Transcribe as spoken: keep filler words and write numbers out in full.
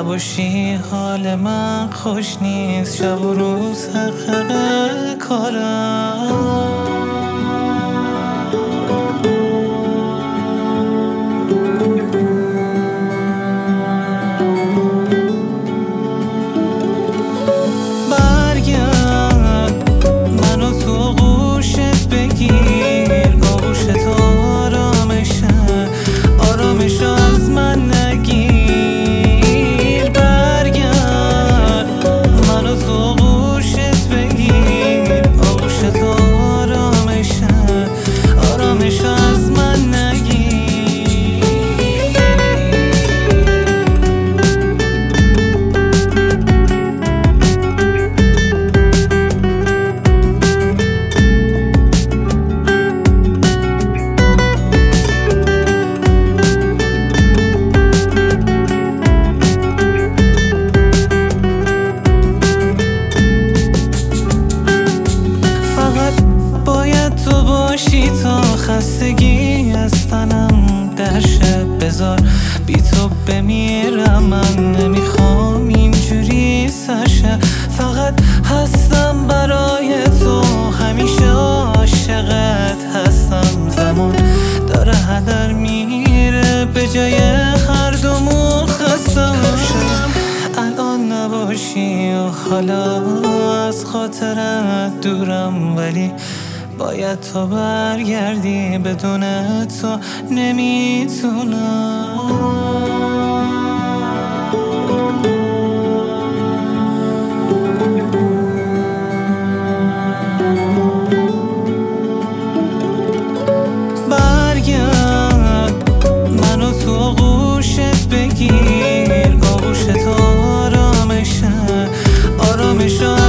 نباشی حال من خوش نیست، شب و روز حقق کارم. تا خستگی از تنم در شب بذار، بی تو بمیرم. من نمیخوام اینجوری سرشه، فقط هستم برای تو، همیشه عاشقت هستم. زمان داره هدر میره به جای هر دومون خستم. الان نباشی و حالا از خاطرت دورم، ولی باید تو برگردی، بدون تو نمیتونم. برگرد منو تو آغوشت بگیر، آغوشت آرامشه، آرامشه